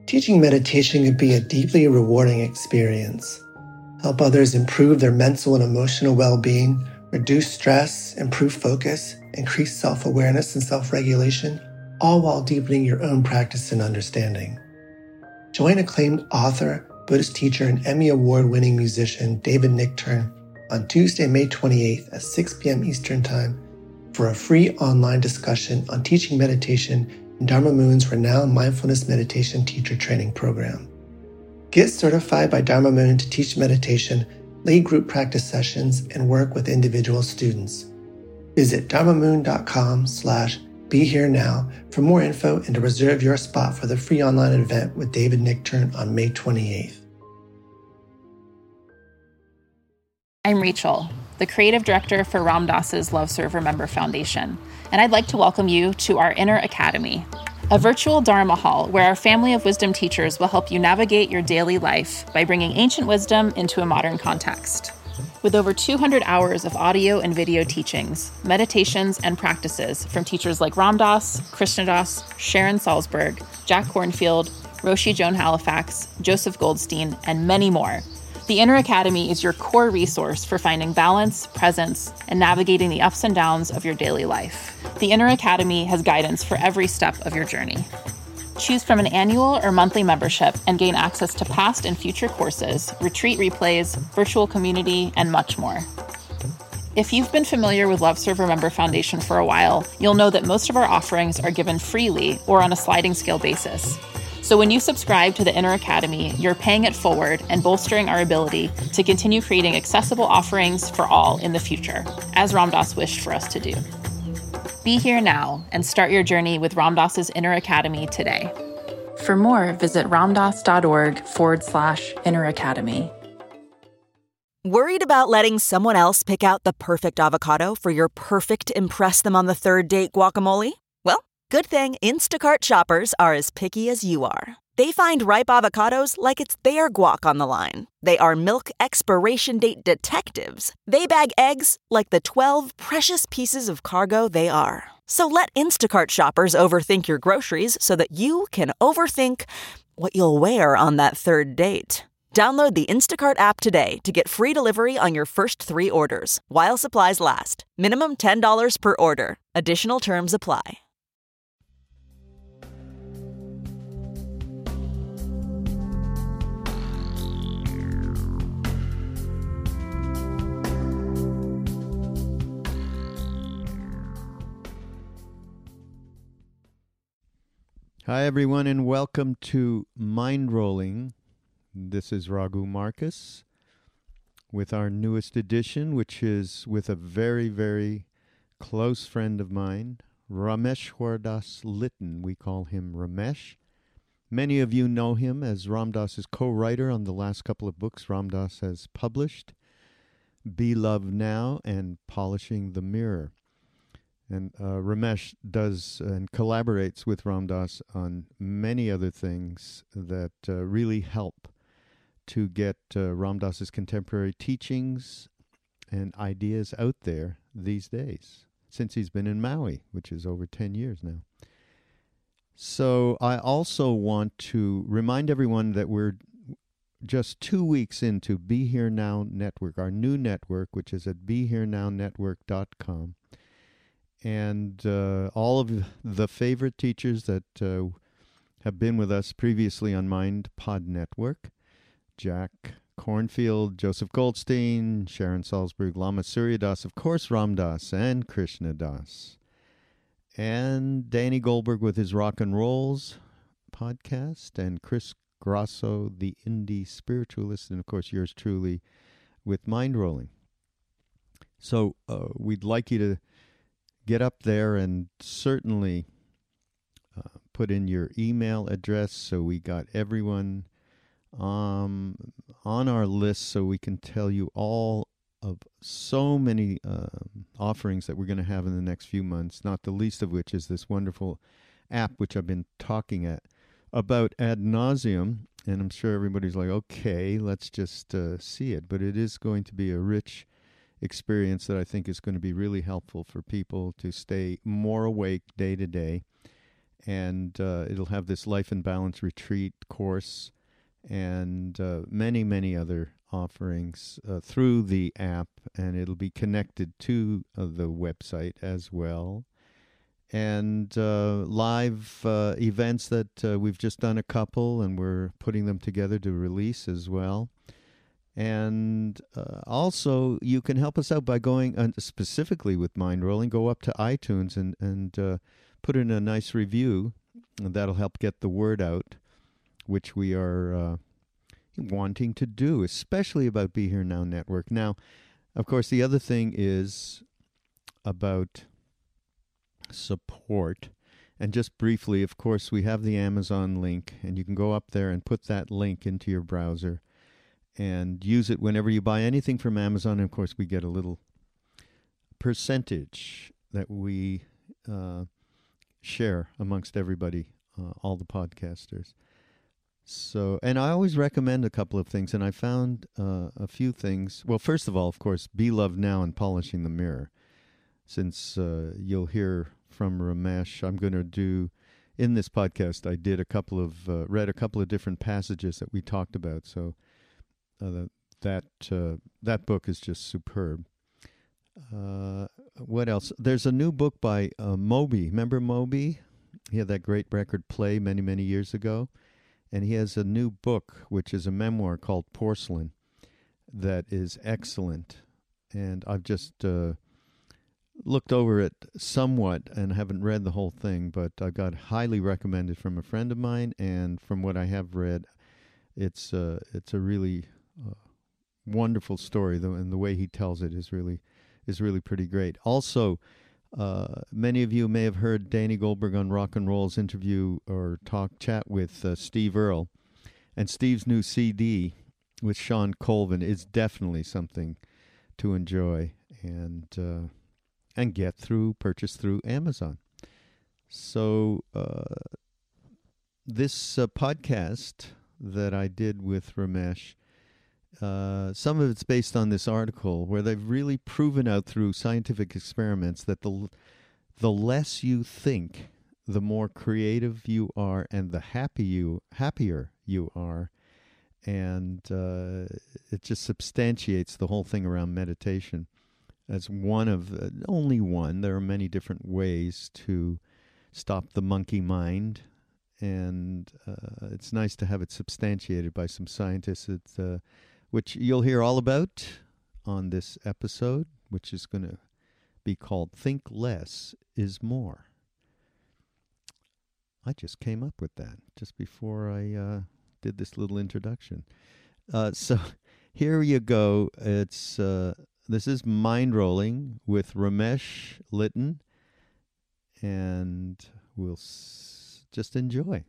Teaching meditation can be a deeply rewarding experience. Help others improve their mental and emotional well-being, reduce stress, improve focus, increase self-awareness and self-regulation, all while deepening your own practice and understanding. Join acclaimed author, Buddhist teacher, and Emmy Award-winning musician David Nichtern on Tuesday, May 28th at 6 p.m. Eastern Time for a free online discussion on teaching meditation in Dharma Moon's renowned mindfulness meditation teacher training program. Get certified by Dharma Moon to teach meditation, lead group practice sessions, and work with individual students. Visit dharmamoon.com/BeHereNow for more info and to reserve your spot for the free online event with David Nichtern on May 28th. I'm Rachel, the creative director for Ram Dass's Love Serve Remember Foundation, and I'd like to welcome you to our Inner Academy, a virtual Dharma hall where our family of wisdom teachers will help you navigate your daily life by bringing ancient wisdom into a modern context. With over 200 hours of audio and video teachings, meditations, and practices from teachers like Ram Dass, Krishna Das, Sharon Salzberg, Jack Kornfield, Roshi Joan Halifax, Joseph Goldstein, and many more, the Inner Academy is your core resource for finding balance, presence, and navigating the ups and downs of your daily life. The Inner Academy has guidance for every step of your journey. Choose from an annual or monthly membership and gain access to past and future courses, retreat replays, virtual community, and much more. If you've been familiar with Love Serve Remember Foundation for a while, you'll know that most of our offerings are given freely or on a sliding scale basis. So when you subscribe to the Inner Academy, you're paying it forward and bolstering our ability to continue creating accessible offerings for all in the future, as Ram Dass wished for us to do. Be here now and start your journey with Ram Dass's Inner Academy today. For more, visit ramdass.org/Inner Academy. Worried about letting someone else pick out the perfect avocado for your perfect impress them on the third date guacamole? Well, good thing Instacart shoppers are as picky as you are. They find ripe avocados like it's their guac on the line. They are milk expiration date detectives. They bag eggs like the 12 precious pieces of cargo they are. So let Instacart shoppers overthink your groceries so that you can overthink what you'll wear on that third date. Download the Instacart app today to get free delivery on your first 3 orders, while supplies last. Minimum $10 per order. Additional terms apply. Hi, everyone, and welcome to Mind Rolling. This is Raghu Marcus with our newest edition, which is with a very, very close friend of mine, Rameshwar Das Litton. We call him Ramesh. Many of you know him as Ram Dass's co-writer on the last couple of books Ram Dass has published, Be Love Now and Polishing the Mirror. And Ramesh does and collaborates with Ram Dass on many other things that really help to get Ram Dass's contemporary teachings and ideas out there these days, since he's been in Maui, which is over 10 years now. So I also want to remind everyone that we're just 2 weeks into Be Here Now Network, our new network, which is at BeHereNowNetwork.com. And all of the favorite teachers that have been with us previously on Mind Pod Network, Jack Kornfield, Joseph Goldstein, Sharon Salzberg, Lama Surya Das, of course Ram Dass, and Krishna Das. And Danny Goldberg with his Rock and Rolls podcast, and Chris Grosso, the indie spiritualist, and of course yours truly with Mind Rolling. So we'd like you to get up there and certainly put in your email address so we got everyone on our list so we can tell you all of so many offerings that we're going to have in the next few months, not the least of which is this wonderful app which I've been talking about ad nauseum, and I'm sure everybody's like, okay, let's just see it. But it is going to be a rich experience that I think is going to be really helpful for people to stay more awake day to day And it'll have this Life and Balance retreat course and many, many other offerings through the app, and it'll be connected to the website as well. And live events that we've just done a couple, and we're putting them together to release as well. And also, you can help us out by going, specifically with Mindrolling, go up to iTunes and put in a nice review. And that'll help get the word out, which we are wanting to do, especially about Be Here Now Network. Now, of course, the other thing is about support. And just briefly, of course, we have the Amazon link, and you can go up there and put that link into your browser and use it whenever you buy anything from Amazon. And of course, we get a little percentage that we share amongst everybody, all the podcasters. So, and I always recommend a couple of things, and I found a few things. Well, first of all, of course, Be Loved Now and Polishing the Mirror. Since you'll hear from Ramesh, I'm going to do, in this podcast, I did read a couple of different passages that we talked about. So that book is just superb. What else? There's a new book by Moby. Remember Moby? He had that great record Play many, many years ago. And he has a new book, which is a memoir called Porcelain, that is excellent. And I've just looked over it somewhat and haven't read the whole thing, but I got highly recommended from a friend of mine. And from what I have read, it's a really wonderful story, and the way he tells it is really pretty great. Also, many of you may have heard Danny Goldberg on Rock and Roll's interview or chat with Steve Earle. And Steve's new CD with Sean Colvin is definitely something to enjoy and purchase through Amazon. So this podcast that I did with Ramesh, some of it's based on this article where they've really proven out through scientific experiments that the less you think, the more creative you are and the happier you are. And it just substantiates the whole thing around meditation as only one. There are many different ways to stop the monkey mind. And it's nice to have it substantiated by some scientists, which you'll hear all about on this episode, which is going to be called Think Less is More. I just came up with that just before I did this little introduction. So here you go. This is Mindrolling with Ramesh Litton, and we'll just enjoy.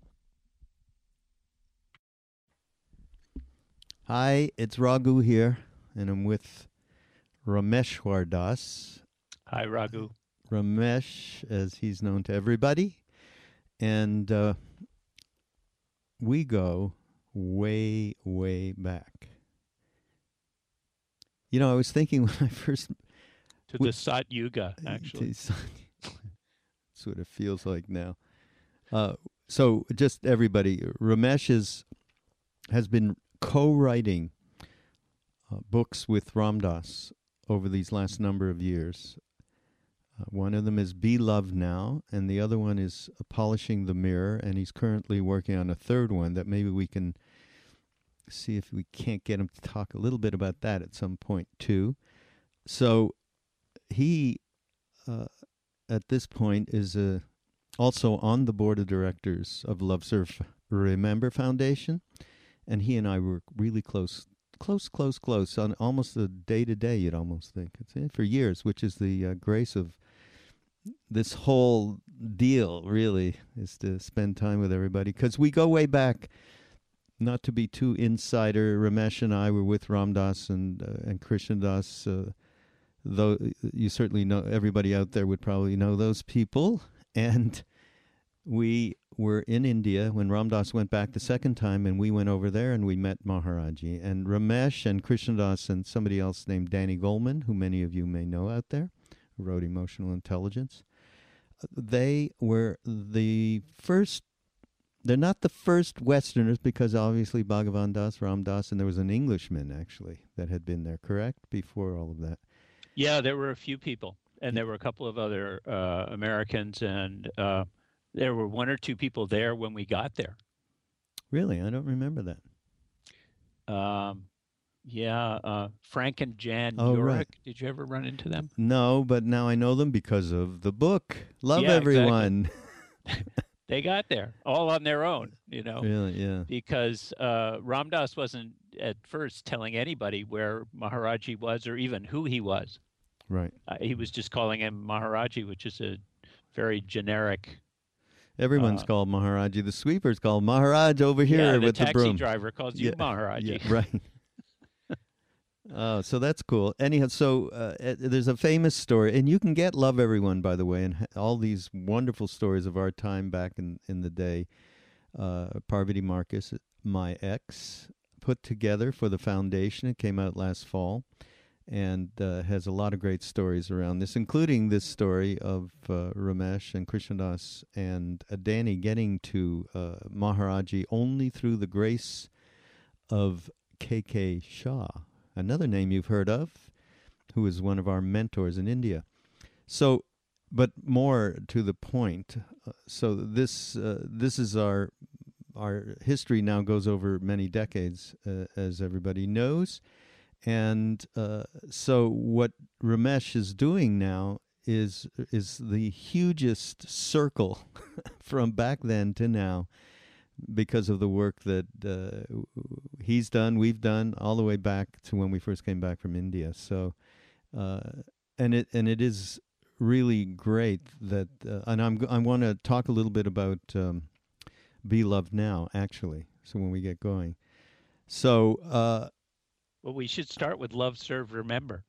Hi, it's Raghu here, and I'm with Rameshwar Das. Hi, Raghu. Ramesh, as he's known to everybody. And we go way, way back. You know, I was thinking when I first... To the Sat Yuga, actually. That's what it feels like now. So just everybody, Ramesh has been co-writing books with Ram Dass over these last number of years. One of them is Be Loved Now, and the other one is Polishing the Mirror, and he's currently working on a third one that maybe we can see if we can't get him to talk a little bit about that at some point too. So he, at this point, is also on the board of directors of Love Serve Remember Foundation, and he and I were really close, on almost a day-to-day, you'd almost think, for years, which is the grace of this whole deal, really, is to spend time with everybody. Because we go way back, not to be too insider, Ramesh and I were with Ram Dass and Krishna Das, though you certainly know, everybody out there would probably know those people. And we were in India when Ram Dass went back the second time, and we went over there and we met Maharaji. And Ramesh and Krishna Das and somebody else named Danny Goleman, who many of you may know out there, who wrote Emotional Intelligence. they were the first. They're not the first Westerners, because obviously Bhagavan Das, Ram Das, and there was an Englishman actually that had been there, correct, before all of that. Yeah, there were a few people, and there were a couple of other Americans, and there were one or two people there when we got there. Really? I don't remember that. Frank and Jan Oh, Urich. right. Did you ever run into them? No, but now I know them because of the book. Love Yeah, Everyone. They got there all on their own, Really, yeah. because Ram Dass wasn't at first telling anybody where Maharaji was or even who he was. Right. He was just calling him Maharaji, which is a very generic. Everyone's called Maharaji. The sweeper's called Maharaj over here with the broom. The taxi driver calls you Maharaji. Yeah, right. Oh, so that's cool. Anyhow, so there's a famous story, and you can get Love Everyone, by the way, and all these wonderful stories of our time back in the day. Parvati Marcus, my ex, put together for the foundation. It came out last fall, and has a lot of great stories around this, including this story of Ramesh and Krishnadas and Danny getting to Maharaji only through the grace of K.K. Shah, another name you've heard of, who is one of our mentors in India. So, but more to the point, so this is our history now goes over many decades, as everybody knows. And so what Ramesh is doing now is the hugest circle from back then to now, because of the work that he's done, we've done, all the way back to when we first came back from India. So, and it is really great that, and I want to talk a little bit about Be Loved Now, actually. So when we get going, so well, we should start with Love, Serve, Remember.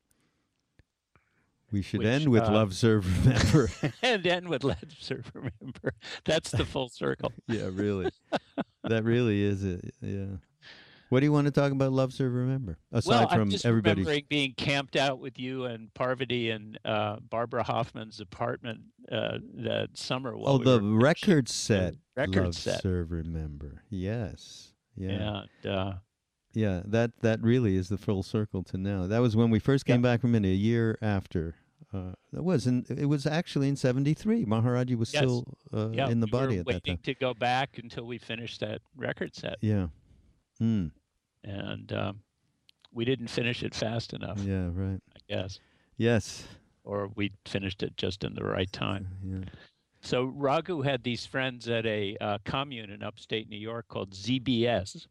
We should end with Love, Serve, Remember. And end with Love, Serve, Remember. That's the full circle. Yeah, really. That really is it. Yeah. What do you want to talk about Love, Serve, Remember? Aside from I'm just everybody's remembering being camped out with you and Parvati and Barbara Hoffman's apartment that summer. Oh, the record set. Record Love, set. Serve, Remember. Yes. Yeah. And, yeah, that really is the full circle to now. That was when we first came back from India, a year after. It was actually in '73. Maharaji was still in the body at that time. Waiting to go back until we finished that record set. Yeah. Mm. And we didn't finish it fast enough. Yeah, right. I guess. Yes. Or we finished it just in the right time. Yeah. So Raghu had these friends at a commune in upstate New York called ZBS.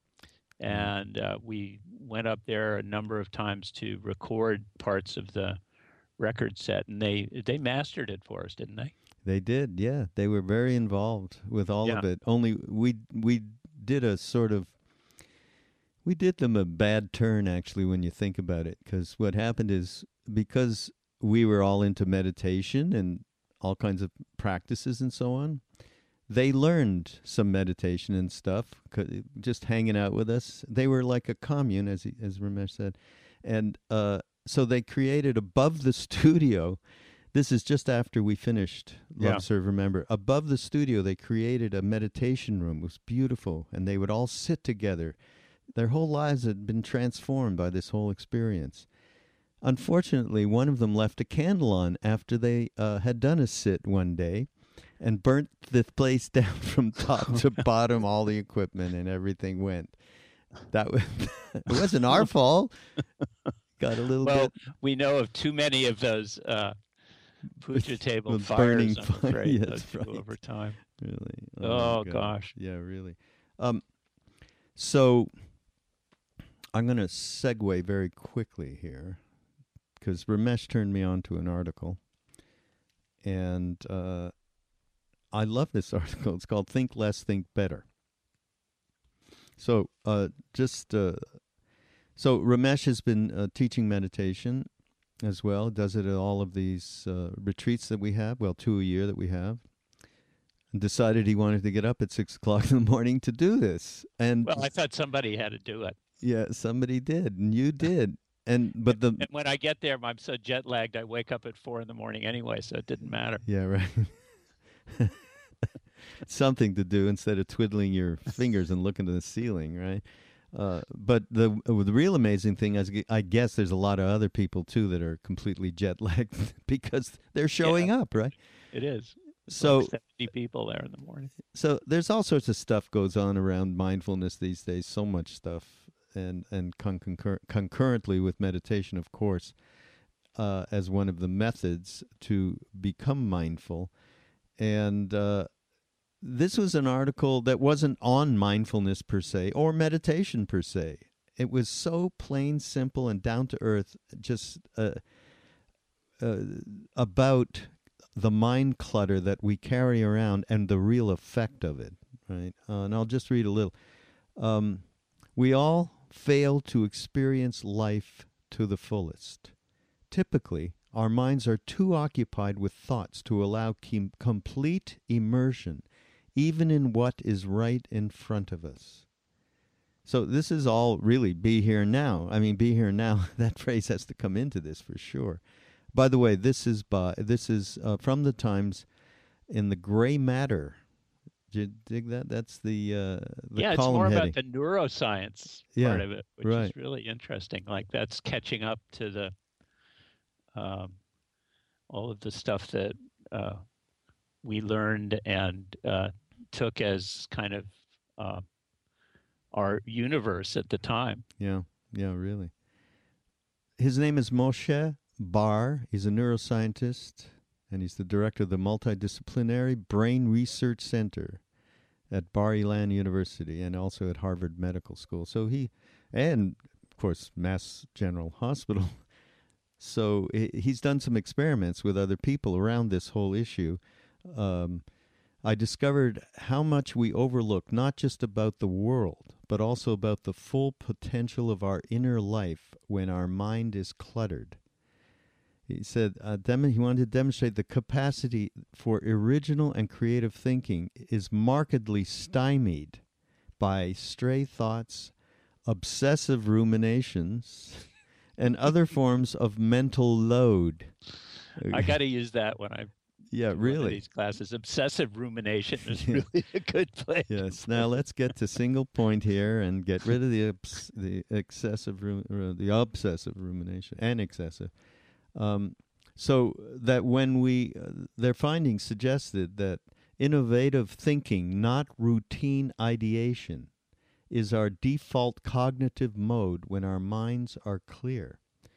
And we went up there a number of times to record parts of the record set, and they mastered it for us, didn't they? They did, yeah. They were very involved with all of it. Only we did we did them a bad turn, actually, when you think about it, because what happened is, because we were all into meditation and all kinds of practices and so on, they learned some meditation and stuff, just hanging out with us. They were like a commune, as Ramesh said. And so they created above the studio, this is just after we finished Love, Serve, Remember. Above the studio, they created a meditation room. It was beautiful. And they would all sit together. Their whole lives had been transformed by this whole experience. Unfortunately, one of them left a candle on after they had done a sit one day, and burnt the place down from top to bottom. All the equipment and everything went. That was it wasn't our fault. Got a little bit. Well, we know of too many of those puja table with fires. burning I'm fire. afraid, Yeah, those that's right. over time. Really. Oh my gosh. Yeah, really. So I'm going to segue very quickly here, because Ramesh turned me on to an article, and I love this article. It's called "Think Less, Think Better." So so Ramesh has been teaching meditation as well. Does it at all of these retreats that we have? Well, 2 a year that we have. And decided he wanted to get up at 6 o'clock in the morning to do this. And Well, I thought somebody had to do it. yeah, somebody did, and you did. but the And when I get there, I'm so jet lagged. I wake up at 4 a.m. anyway, so it didn't matter. yeah, right. Something to do instead of twiddling your fingers and looking to the ceiling, right? But the real amazing thing is, I guess there's a lot of other people too that are completely jet lagged because they're showing up, right? It is. So like 70 people there in the morning. So there's all sorts of stuff goes on around mindfulness these days. So much stuff, and concurrently with meditation, of course, as one of the methods to become mindful. And this was an article that wasn't on mindfulness per se or meditation per se. It was so plain, simple, and down to earth, just about the mind clutter that we carry around and the real effect of it, right? And I'll just read a little. We all fail to experience life to the fullest. Typically, our minds are too occupied with thoughts to allow complete immersion, even in what is right in front of us. So this is all really be here now. I mean, be here now, that phrase has to come into this for sure. By the way, this is from the Times in the Gray Matter. Did you dig that? That's the yeah, it's more heading. about the neuroscience part of it, which is really interesting. Like that's catching up to the all of the stuff that we learned and took as kind of our universe at the time. Yeah, really. His name is Moshe Bar. He's a neuroscientist, and he's the director of the Multidisciplinary Brain Research Center at Bar-Ilan University and also at Harvard Medical School. So and of course, Mass General Hospital. So he's done some experiments with other people around this whole issue. I discovered how much we overlook, not just about the world, but also about the full potential of our inner life when our mind is cluttered. He said he wanted to demonstrate the capacity for original and creative thinking is markedly stymied by stray thoughts, obsessive ruminations, and other forms of mental load. I got to use that when I really these classes. Obsessive rumination is really a good place. Yes. Now let's get to single point here and get rid of the obsessive rumination and excessive. So that when their findings suggested that innovative thinking, not routine ideation, is our default cognitive mode when our minds are clear.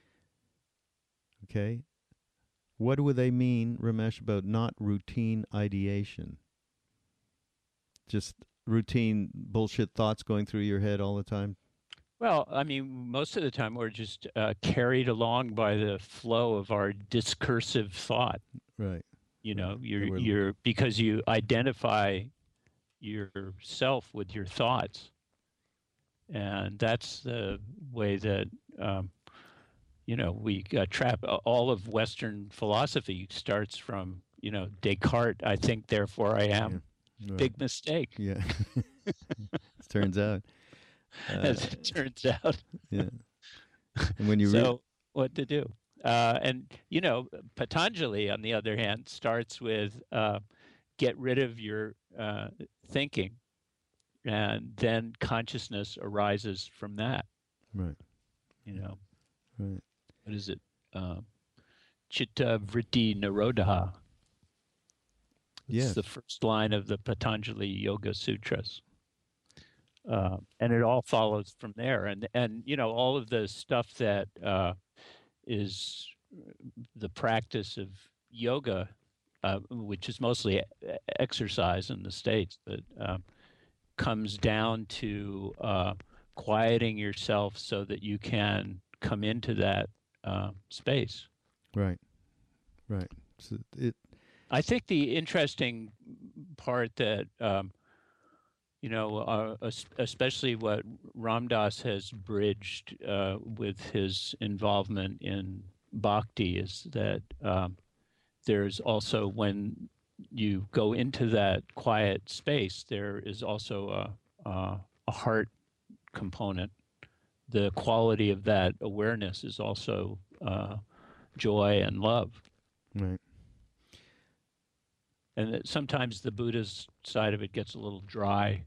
Okay? What do they mean, Ramesh, about not routine ideation? Just routine bullshit thoughts going through your head all the time? Well, I mean, most of the time we're just carried along by the flow of our discursive thought. Right. You know, you're because you identify yourself with your thoughts. And that's the way that, we trap. All of Western philosophy starts from, Descartes, I think, therefore I am. Yeah. Right. Big mistake. Yeah. It turns out. As it turns out. Yeah. And when you what to do? And, Patanjali, on the other hand, starts with get rid of your thinking. And then consciousness arises from that. Right. Right. What is it? Chitta Vritti Nirodha. It's the first line of the Patanjali Yoga Sutras. And it all follows from there. And all of the stuff that is the practice of yoga, which is mostly exercise in the States, but comes down to quieting yourself so that you can come into that space. Right. So I think the interesting part that, especially what Ram Dass has bridged with his involvement in bhakti is that there's also, when you go into that quiet space, there is also a heart component the quality of that awareness is also joy and love. Right. And sometimes the Buddha's side of it gets a little dry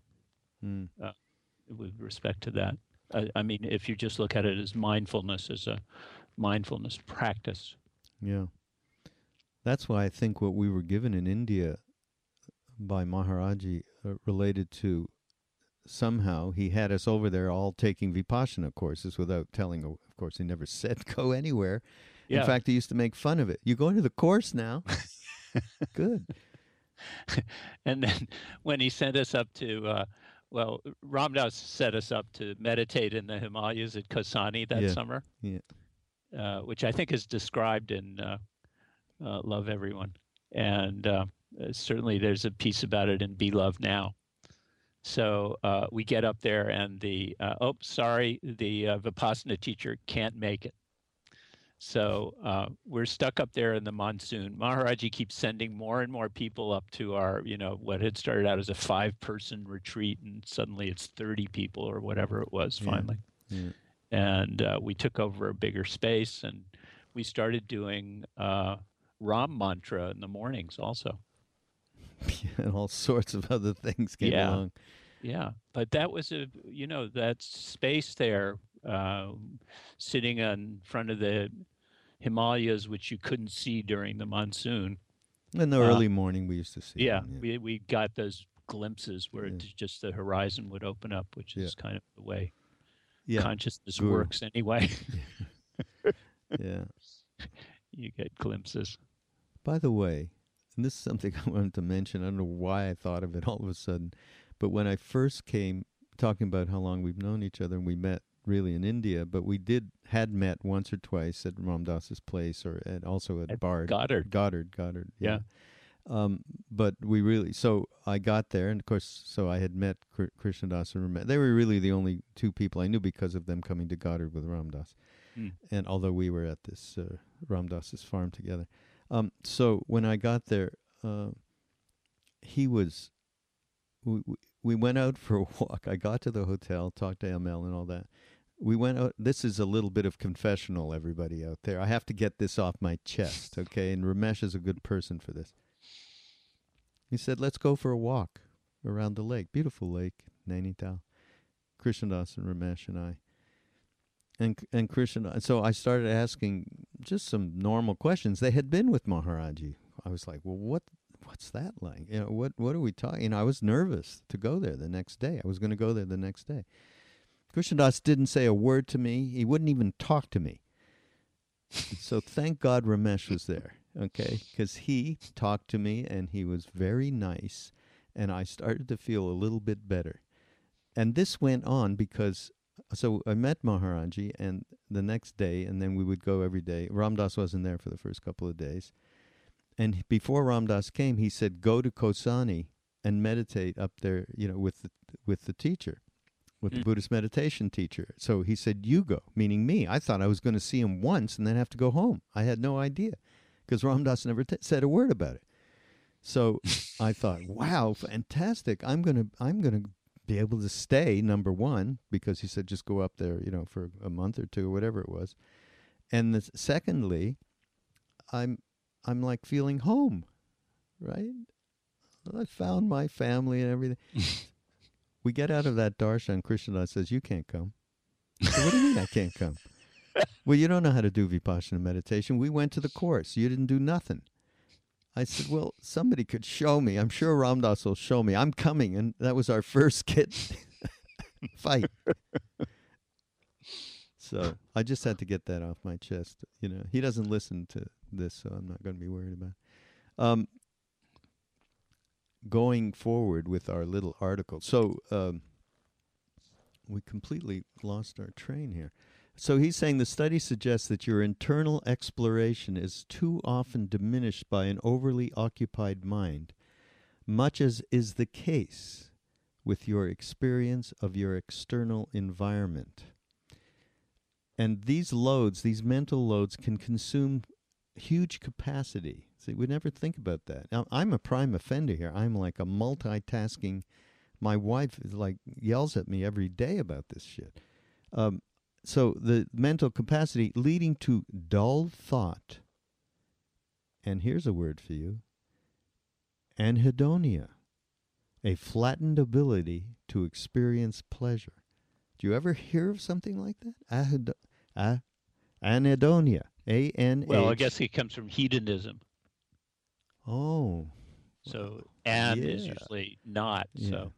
with respect to that. I mean, if you just look at it as mindfulness, as a mindfulness practice. Yeah. That's why I think what we were given in India by Maharaji related to somehow he had us over there all taking Vipassana courses without telling, of course, he never said go anywhere. Yeah. In fact, he used to make fun of it. You going to the course now? Good. And then when he sent us up to, Ram Dass set us up to meditate in the Himalayas at Kosani that summer, which I think is described in Love Everyone. And certainly there's a piece about it in Be Loved Now. So we get up there and the Vipassana teacher can't make it. So we're stuck up there in the monsoon. Maharaji keeps sending more and more people up to our, what had started out as a 5-person retreat, and suddenly it's 30 people or whatever it was finally. Yeah. And we took over a bigger space, and we started doing Ram mantra in the mornings also. And all sorts of other things came along. Yeah, but that was that space there, sitting in front of the Himalayas, which you couldn't see during the monsoon. In the early morning, we used to see. Yeah, we got those glimpses where just the horizon would open up, which is kind of the way consciousness works anyway. Yeah, you get glimpses. By the way, and this is something I wanted to mention. I don't know why I thought of it all of a sudden, but when I first came, talking about how long we've known each other, and we met really in India, but we had met once or twice at Ram Dass's place, and also at Bard. Goddard. Yeah. But we really, so I got there, and of course, so I had met Krishnadas and Ramesh. They were really the only two people I knew because of them coming to Goddard with Ram Dass. And although we were at this Ram Dass's farm together. So when I got there, we went out for a walk. I got to the hotel, talked to ML and all that. We went out. This is a little bit of confessional, everybody out there. I have to get this off my chest, okay? And Ramesh is a good person for this. He said, let's go for a walk around the lake. Beautiful lake, Nainital. Krishnadas and Ramesh and I. And Krishnadas. So I started asking just some normal questions. They had been with Maharaji. I was like, well, what's that like? What are we talking? I was nervous to go there the next day. I was going to go there the next day. Krishnadas didn't say a word to me. He wouldn't even talk to me. So thank God Ramesh was there, okay? Because he talked to me, and he was very nice, and I started to feel a little bit better. And this went on because, so I met Maharaji, and the next day, and then we would go every day. Ram Dass wasn't there for the first couple of days. And before Ram Dass came, he said, go to Kosani and meditate up there, with the teacher, with the Buddhist meditation teacher. So he said, you go, meaning me. I thought I was going to see him once and then have to go home. I had no idea because Ram Dass never said a word about it. So I thought, wow, fantastic. I'm going to be able to stay, number one, because he said just go up there, for a month or two or whatever it was. And secondly, I'm like feeling home, right? Well, I found my family and everything. We get out of that darshan, Krishnadas says, you can't come. I said, what do you mean I can't come? Well, you don't know how to do Vipassana meditation. We went to the course. You didn't do nothing. I said, well, somebody could show me. I'm sure Ram Dass will show me. I'm coming. And that was our first fight. So I just had to get that off my chest. He doesn't listen to this, so I'm not going to be worried about it. Going forward with our little article. So we completely lost our train here. So he's saying the study suggests that your internal exploration is too often diminished by an overly occupied mind, much as is the case with your experience of your external environment. And these mental loads can consume huge capacity. See, we never think about that. Now, I'm a prime offender here. I'm like a multitasking. My wife is yells at me every day about this shit. so the mental capacity leading to dull thought, and here's a word for you, anhedonia, a flattened ability to experience pleasure. Do you ever hear of something like that? Anhedonia. A-N-H. Well, I guess it comes from hedonism. Oh. So is usually not. Yeah. So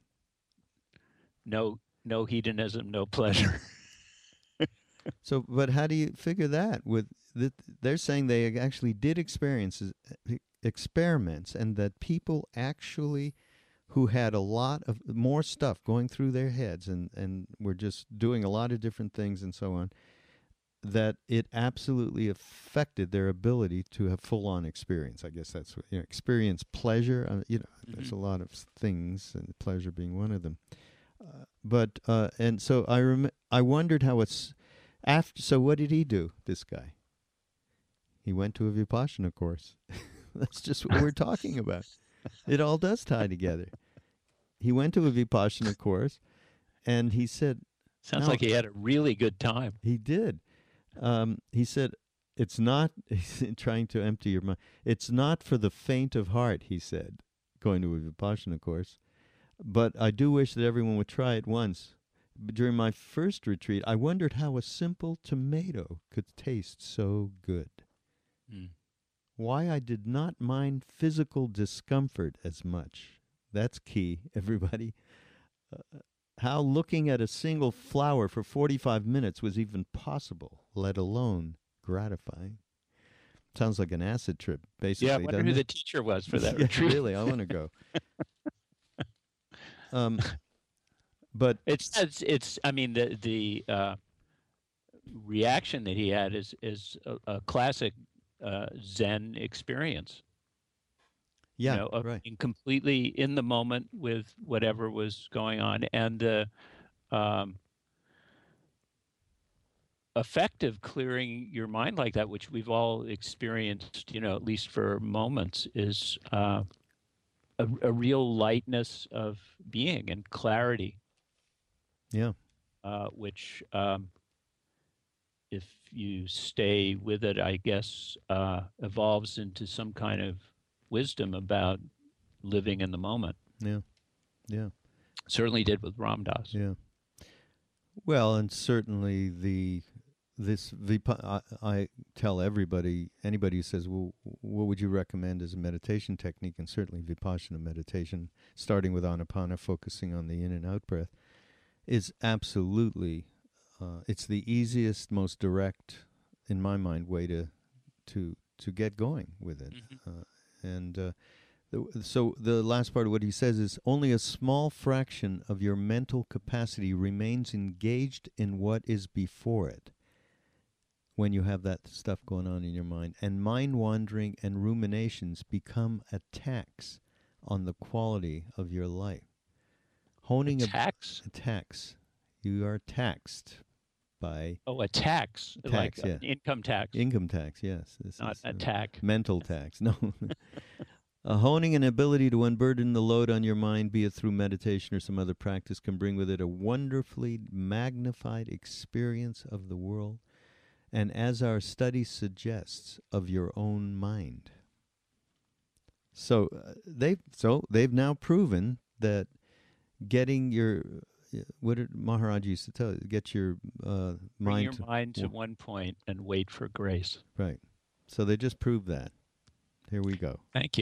no hedonism, no pleasure. So, but how do you figure that? They're saying they actually did experiments, and that people actually who had a lot of more stuff going through their heads and were just doing a lot of different things and so on, that it absolutely affected their ability to have full-on experience. I guess that's what, experience pleasure. There's a lot of things, and pleasure being one of them. And so I wondered how it's after. So what did he do? This guy. He went to a Vipassana course. That's just what we're talking about. It all does tie together. He went to a Vipassana course, and he said, Sounds like he had a really good time. He did. He said, it's not, he's trying to empty your mind. It's not for the faint of heart, he said, going to a Vipassana course. But I do wish that everyone would try it once. During my first retreat, I wondered how a simple tomato could taste so good. Why I did not mind physical discomfort as much. That's key, everybody. How looking at a single flower for 45 minutes was even possible, let alone gratifying. Sounds like an acid trip, basically. Yeah, I wonder who the teacher was for that retreat. Really, I want to go. But it's. I mean, the reaction that he had is a classic Zen experience. Yeah, right. Being completely in the moment with whatever was going on, and the effect of clearing your mind like that, which we've all experienced, at least for moments, is a real lightness of being and clarity. Yeah. Which, if you stay with it, I guess, evolves into some kind of wisdom about living in the moment. Yeah. Yeah. Certainly did with Ram Dass. Yeah. Well, and certainly I tell everybody, anybody who says, well, what would you recommend as a meditation technique? And certainly Vipassana meditation, starting with Anapana, focusing on the in and out breath, is absolutely, it's the easiest, most direct, in my mind, way to get going with it. So the last part of what he says is, only a small fraction of your mental capacity remains engaged in what is before it when you have that stuff going on in your mind. And mind wandering and ruminations become a tax on the quality of your life. Honing a tax? A tax. You are taxed by... Oh, a tax. Like yeah. Income tax. Income tax, yes. This Not is attack. Mental tax, no. Honing an ability to unburden the load on your mind, be it through meditation or some other practice, can bring with it a wonderfully magnified experience of the world, and as our study suggests, of your own mind. So they've now proven that getting your, what did Maharaj used to tell you? Get your mind. Bring your mind to one point and wait for grace. Right. So they just proved that. Here we go. Thank you.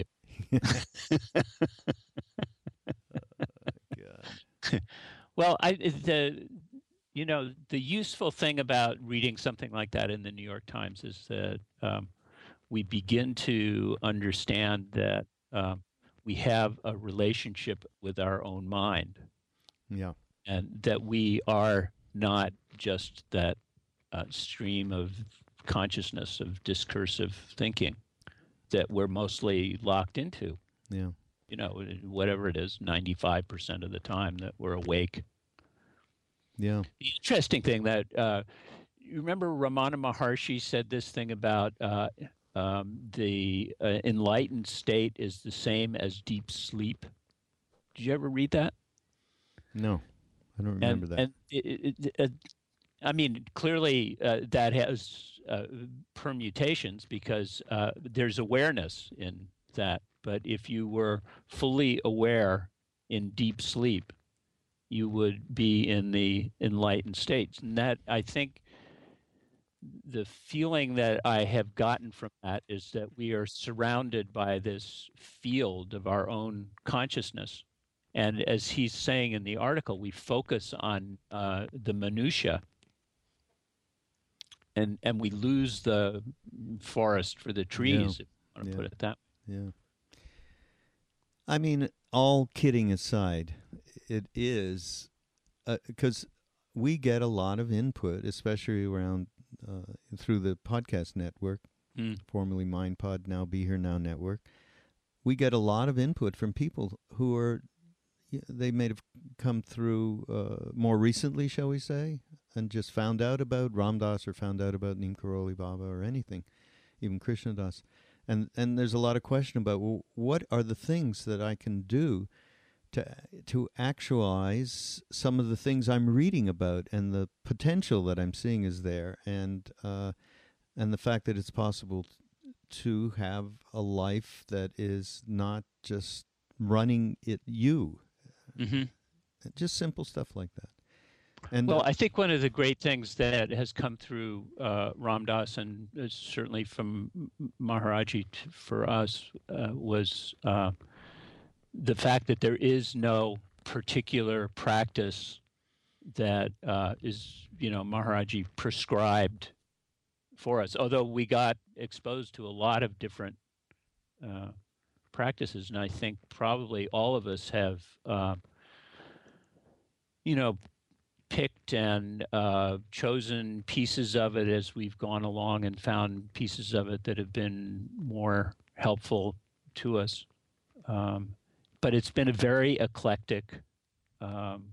God. Well, the useful thing about reading something like that in the New York Times is that we begin to understand that we have a relationship with our own mind. Yeah. And that we are not just that stream of consciousness, of discursive thinking that we're mostly locked into. Yeah. Whatever it is, 95% of the time that we're awake. Yeah. The interesting thing that you remember Ramana Maharshi said this thing about the enlightened state is the same as deep sleep. Did you ever read that? No, I don't remember that. And I mean, clearly that has permutations because there's awareness in that. But if you were fully aware in deep sleep, you would be in the enlightened states. And that, I think, the feeling that I have gotten from that is that we are surrounded by this field of our own consciousness. And as he's saying in the article, we focus on the minutia, and we lose the forest for the trees, if you want to put it that way. Yeah. I mean, all kidding aside, it is because we get a lot of input, especially around through the podcast network, formerly MindPod, now Be Here Now Network. We get a lot of input from people who are, they may have come through more recently, shall we say, and just found out about Ram Dass or found out about Neem Karoli Baba or anything, even Krishna Das. And there's a lot of question about, well, what are the things that I can do to actualize some of the things I'm reading about, and the potential that I'm seeing is there, and the fact that it's possible to have a life that is not just running it just simple stuff like that. And well, I think one of the great things that has come through Ram Dass, and certainly from Maharaji for us, was the fact that there is no particular practice that is, Maharaji prescribed for us. Although we got exposed to a lot of different practices, and I think probably all of us have, picked and chosen pieces of it as we've gone along, and found pieces of it that have been more helpful to us. But it's been a very eclectic, kind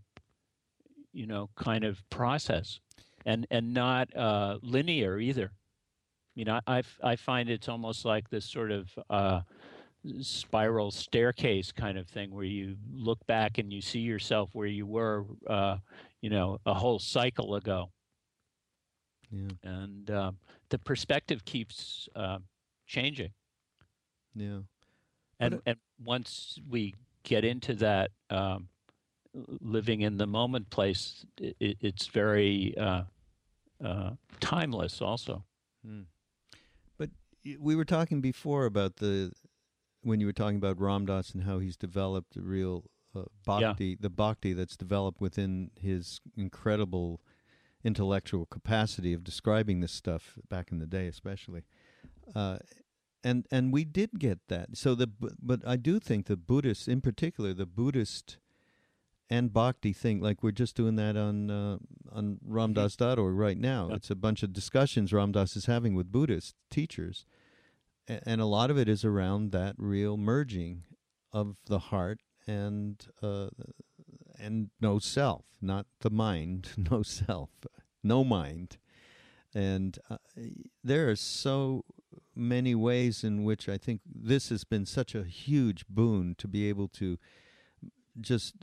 of process, and not linear either. I find it's almost like this sort of spiral staircase kind of thing, where you look back and you see yourself where you were, a whole cycle ago. Yeah. And the perspective keeps changing. Yeah. And once we get into that living in the moment place, it's very timeless also. But we were talking before about when you were talking about Ram Dass and how he's developed a real bhakti, the bhakti that's developed within his incredible intellectual capacity of describing this stuff back in the day, especially. And we did get that. So but I do think the Buddhists, in particular, the Buddhist and bhakti thing, like we're just doing that on ramdass.org right now. It's a bunch of discussions Ram Dass is having with Buddhist teachers, and a lot of it is around that real merging of the heart and no self, not the mind, no self, no mind. And there are so many ways in which I think this has been such a huge boon to be able to just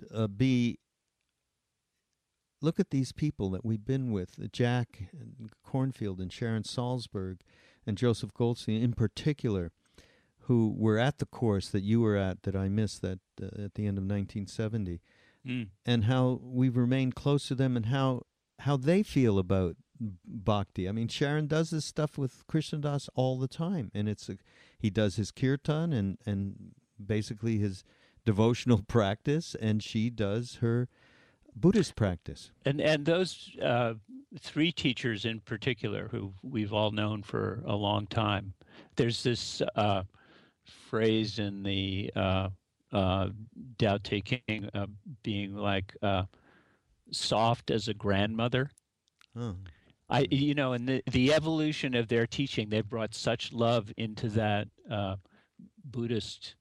look at these people that we've been with, Jack and Cornfield and Sharon Salzberg and Joseph Goldstein in particular, who were at the course that you were at, that I missed that at the end of 1970, and how we've remained close to them, and how they feel about bhakti. I mean, Sharon does this stuff with Krishna Das all the time, and he does his kirtan and basically his devotional practice, and she does her Buddhist practice. And those three teachers in particular, who we've all known for a long time, there's this phrase in the Tao Te Ching, being like soft as a grandmother. Oh. In the evolution of their teaching, they've brought such love into that Buddhist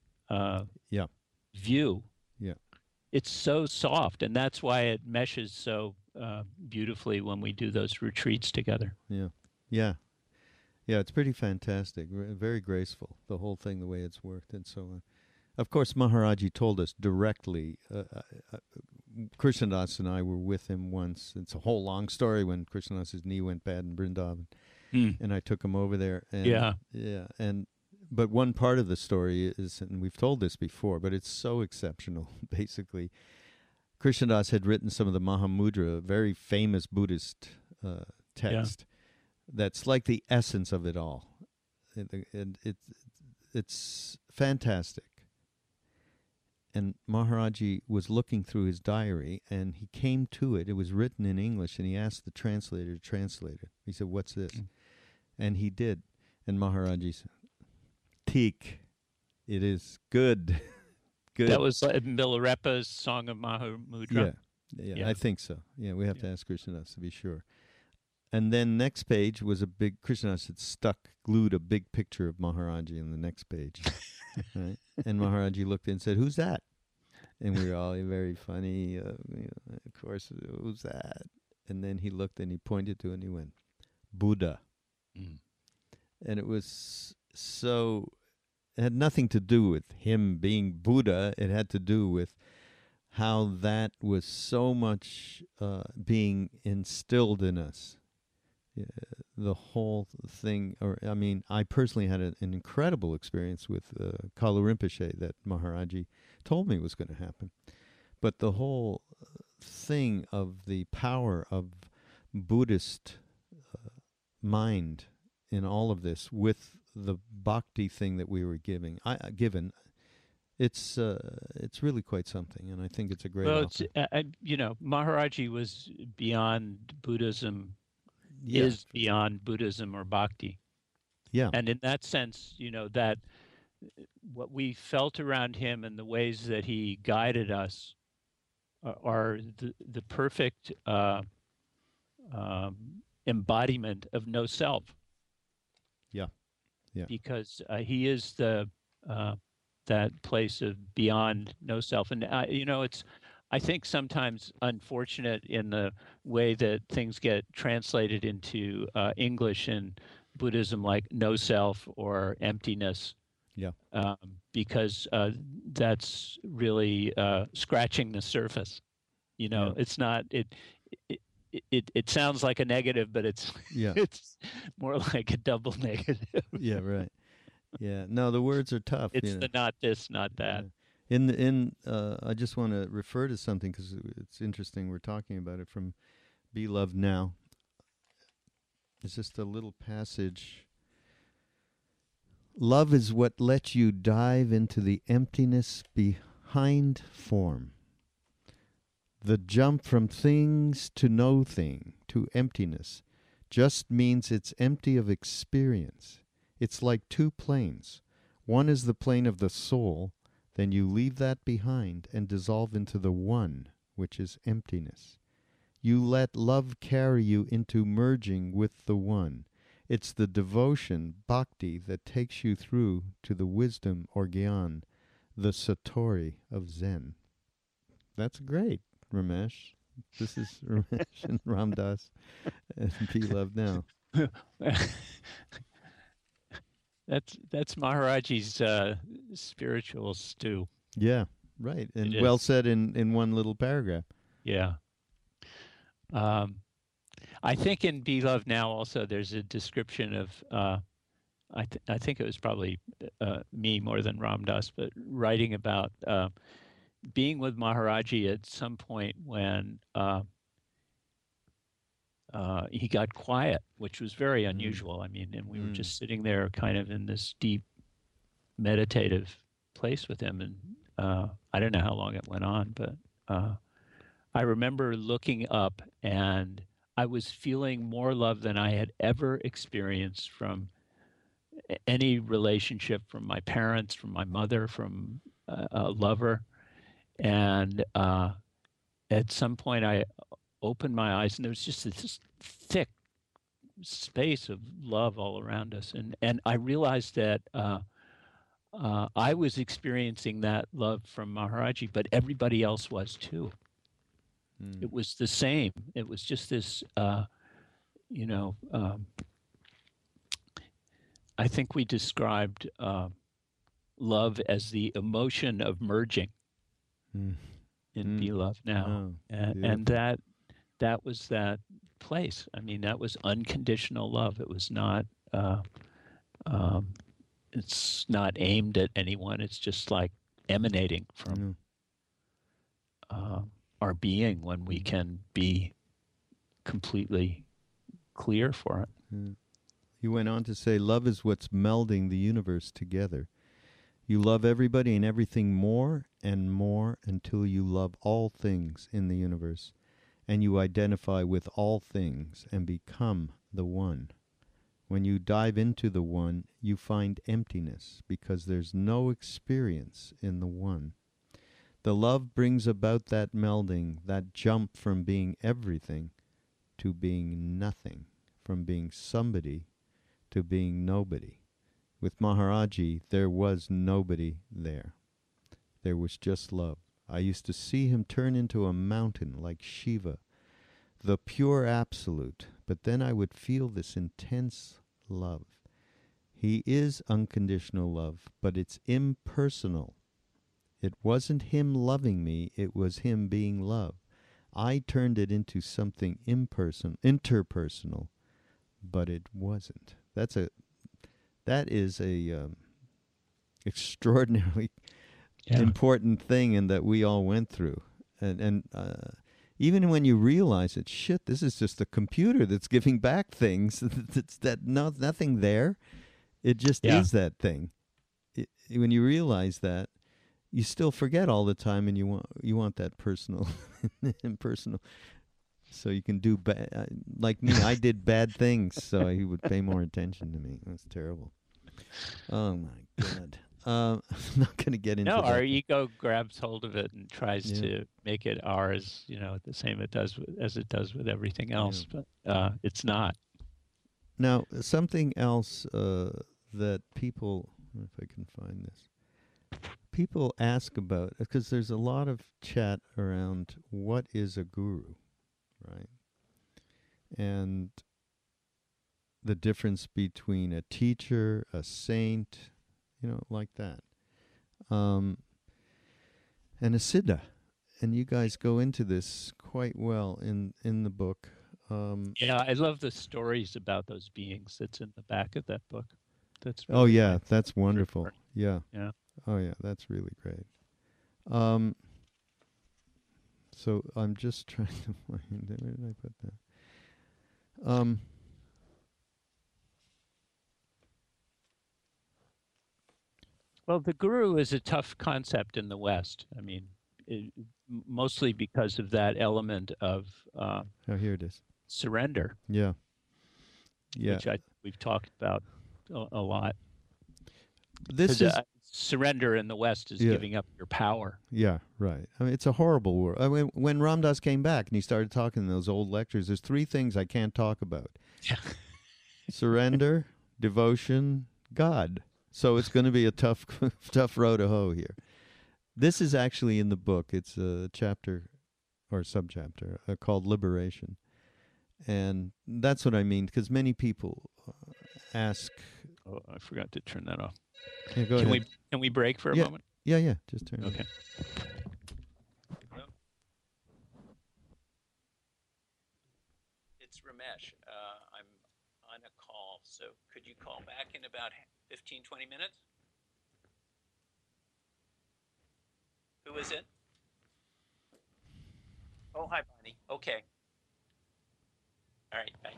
view. Yeah. It's so soft, and that's why it meshes so beautifully when we do those retreats together. Yeah, it's pretty fantastic, very graceful, the whole thing, the way it's worked and so on. Of course, Maharaji told us directly Krishnadas and I were with him once. It's a whole long story when Krishnadas's knee went bad in Vrindavan, and I took him over there. And, yeah. But one part of the story is, and we've told this before, but it's so exceptional. Basically, Krishnadas had written some of the Mahamudra, a very famous Buddhist text. That's like the essence of it all, and it's fantastic. And Maharaji was looking through his diary, and he came to it. It was written in English, and he asked the translator to translate it. He said, "What's this?" And he did. And Maharaji said, "Teek, it is good." Good. That was Milarepa's Song of Mahamudra? Yeah, I think so. Yeah, we have to ask Krishnadas to be sure. And then next page was a big, Krishnadas had glued a big picture of Maharaji in the next page. Right? And Maharaji looked and said, "Who's that?" And we were all very funny. Of course, who's that? And then he looked and he pointed to it and he went, "Buddha." And it was so, it had nothing to do with him being Buddha. It had to do with how that was so much being instilled in us. The whole thing, I personally had an incredible experience with Kalu Rinpoche that Maharaji told me was going to happen. But the whole thing of the power of Buddhist mind in all of this with the bhakti thing that we were given, it's really quite something, and I think it's a great offer. Maharaji was beyond Buddhism, is beyond Buddhism or bhakti. Yeah. And in that sense, that what we felt around him and the ways that he guided us are the perfect embodiment of no self. Yeah. Because he is that place of beyond no self. And, it's, I think, sometimes unfortunate in the way that things get translated into English in Buddhism, like no self or emptiness. Yeah. Because that's really scratching the surface. It's not, it sounds like a negative, but it's more like a double negative. Yeah, right. Yeah. No, the words are tough. It's the not this, not that. Yeah. I just want to refer to something because it's interesting. We're talking about it from Be Loved Now. It's just a little passage. Love is what lets you dive into the emptiness behind form. The jump from things to no thing, to emptiness, just means it's empty of experience. It's like two planes. One is the plane of the soul, then you leave that behind and dissolve into the one, which is emptiness. You let love carry you into merging with the one. It's the devotion, bhakti, that takes you through to the wisdom or gyan, the satori of Zen. That's great, Ramesh. This is Ramesh and Ramdas and Be Loved Now. That's Maharaji's spiritual stew. Yeah, right. And well said in one little paragraph. Yeah. I think in Be Loved Now also there's a description of, I think it was probably me more than Ramdas, but writing about being with Maharaji at some point when he got quiet, which was very unusual. I mean, and we were just sitting there kind of in this deep meditative place with him. And I don't know how long it went on, but I remember looking up and I was feeling more love than I had ever experienced from any relationship, from my parents, from my mother, from a lover. And at some point I opened my eyes and there was just this thick space of love all around us. And I realized that I was experiencing that love from Maharaji, but everybody else was too. It was the same. It was just this, I think we described love as the emotion of merging. in Be Love Now. And that was that place. I mean, that was unconditional love. It was not it's not aimed at anyone. It's just like emanating from our being when we can be completely clear for it. He went on to say, love is what's melding the universe together. You love everybody and everything more and more until you love all things in the universe, and you identify with all things and become the one. When you dive into the one, you find emptiness because there's no experience in the one. The love brings about that melding, that jump from being everything to being nothing, from being somebody to being nobody. With Maharaji, there was nobody there. There was just love. I used to see him turn into a mountain like Shiva, the pure absolute, but then I would feel this intense love. He is unconditional love, but it's impersonal. It wasn't him loving me, it was him being love. I turned it into something interpersonal, but it wasn't. That is a extraordinarily important thing, and that we all went through. And even when you realize it, shit, this is just a computer that's giving back things. It's nothing there. It just is that thing. When you realize that, you still forget all the time, and you want that personal, impersonal. So you can do bad. Like me, I did bad things, so he would pay more attention to me. That's terrible. Oh my God. I'm not going to get into that. No, our ego grabs hold of it and tries to make it ours, the same as it does with everything else, but it's not. Now, something else that people, if I can find this, people ask about, because there's a lot of chat around what is a guru, right? And the difference between a teacher, a saint, like that. And a siddha. And you guys go into this quite well in the book. I love the stories about those beings that's in the back of that book. That's really nice. That's wonderful. Yeah. Yeah. Oh, yeah, that's really great. So I'm just trying to find it. Where did I put that? Well, the guru is a tough concept in the West. I mean, mostly because of that element of here it is. Surrender. Yeah. Which we've talked about a lot. This is surrender in the West is giving up your power. Yeah, right. I mean, it's a horrible word. I mean, when Ram Dass came back and he started talking in those old lectures, there's three things I can't talk about. Yeah. Surrender, devotion, God. So it's going to be a tough row to hoe here. This is actually in the book. It's a chapter or subchapter called Liberation. And that's what I mean, because many people ask... Oh, I forgot to turn that off. Yeah, go ahead. Can we break for a moment? Yeah. Just turn it Okay. It's Ramesh. I'm on a call, so could you call back in about 15, 20 minutes? Who is it? Oh, hi, Bonnie. Okay. All right, bye.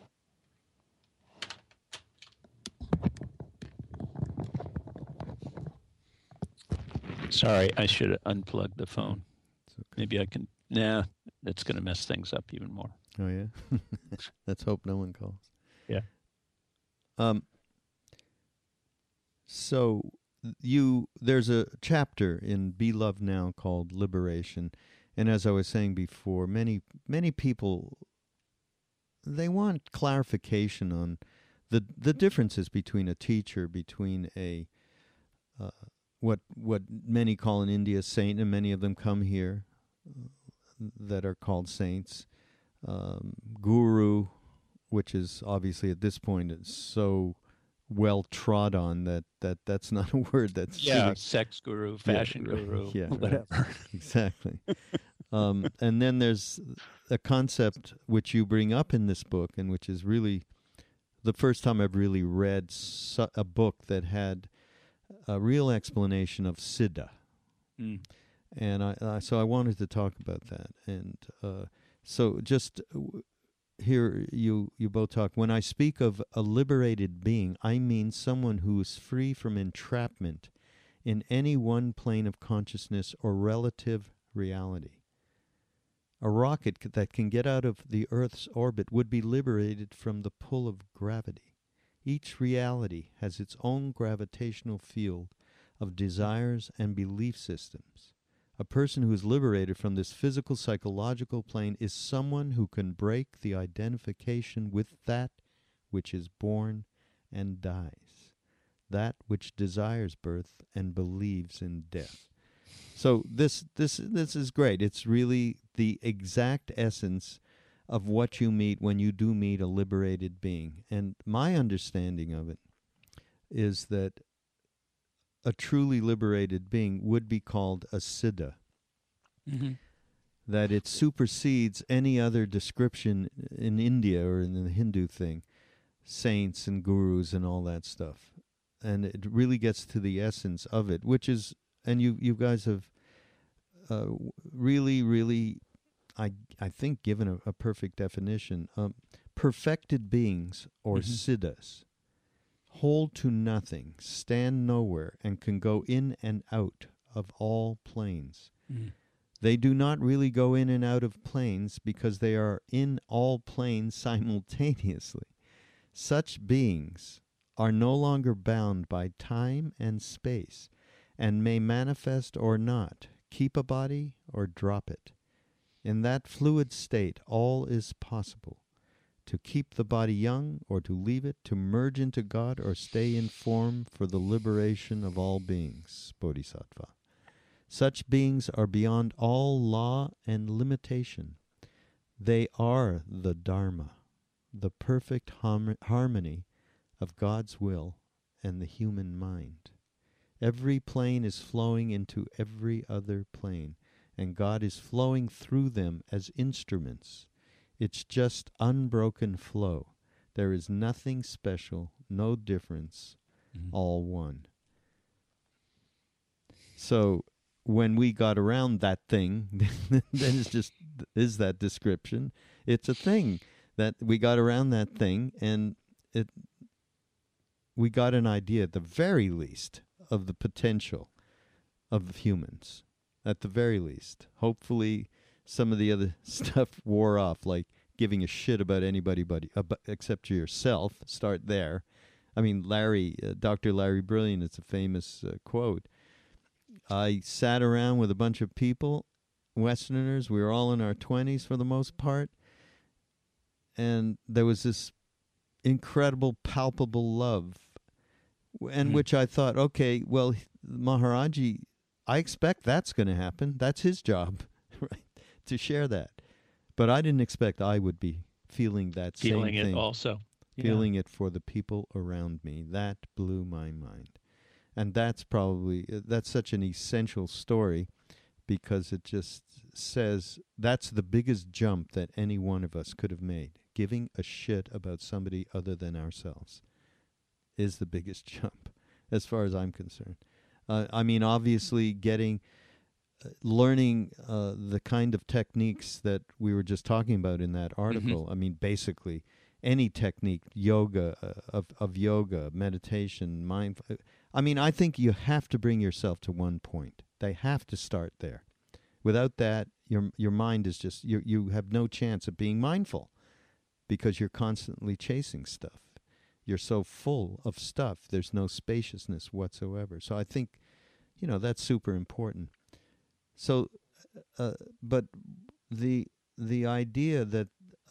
Sorry, I should have unplugged the phone. Okay. Maybe I can... Nah, that's going to mess things up even more. Oh, yeah? Let's hope no one calls. Yeah. So there's a chapter in Be Love Now called Liberation. And as I was saying before, many people, they want clarification on the differences between a teacher, between a... what many call in India saint, and many of them come here that are called saints. Guru, which is obviously at this point it's so well trod on that's not a word that's sex guru, fashion guru, whatever. Right. Exactly. And then there's a concept which you bring up in this book, and which is really the first time I've really read a book that had a real explanation of Siddha. Mm. And so I wanted to talk about that. And so just here you both talk. When I speak of a liberated being, I mean someone who is free from entrapment in any one plane of consciousness or relative reality. A rocket that can get out of the Earth's orbit would be liberated from the pull of gravity. Each reality has its own gravitational field of desires and belief systems. A person who is liberated from this physical psychological plane is someone who can break the identification with that which is born and dies, that which desires birth and believes in death. So this is great. It's really the exact essence of what you meet when you do meet a liberated being. And my understanding of it is that a truly liberated being would be called a siddha. Mm-hmm. That it supersedes any other description in India or in the Hindu thing, saints and gurus and all that stuff. And it really gets to the essence of it, which is, and you guys have really, I think, given a perfect definition. Perfected beings, or siddhas, hold to nothing, stand nowhere, and can go in and out of all planes. Mm. They do not really go in and out of planes because they are in all planes simultaneously. Such beings are no longer bound by time and space, and may manifest or not, keep a body or drop it. In that fluid state, all is possible. To keep the body young or to leave it, to merge into God or stay in form for the liberation of all beings, Bodhisattva. Such beings are beyond all law and limitation. They are the Dharma, the perfect harmony of God's will and the human mind. Every plane is flowing into every other plane, and God is flowing through them as instruments. It's just unbroken flow. There is nothing special, no difference, all one. So when we got around that thing, then it's just, is that description? It's a thing that we got around that thing, and we got an idea, at the very least, of the potential of humans, at the very least. Hopefully some of the other stuff wore off, like giving a shit about anybody except yourself. Start there. I mean, Dr. Larry Brilliant, it's a famous quote. I sat around with a bunch of people, Westerners, we were all in our 20s for the most part, and there was this incredible, palpable love, and which I thought, okay, well, Maharaji, I expect that's going to happen. That's his job, right, to share that. But I didn't expect I would be feeling that same thing. Feeling it also. Feeling it for the people around me. That blew my mind. And that's such an essential story, because it just says that's the biggest jump that any one of us could have made. Giving a shit about somebody other than ourselves is the biggest jump, as far as I'm concerned. I mean, obviously, learning the kind of techniques that we were just talking about in that article. Mm-hmm. I mean, basically, any technique, yoga, of yoga, meditation, mindfulness. I mean, I think you have to bring yourself to one point. They have to start there. Without that, your mind is just, you have no chance of being mindful, because you're constantly chasing stuff. You're so full of stuff, there's no spaciousness whatsoever. So I think, that's super important. So, but the idea that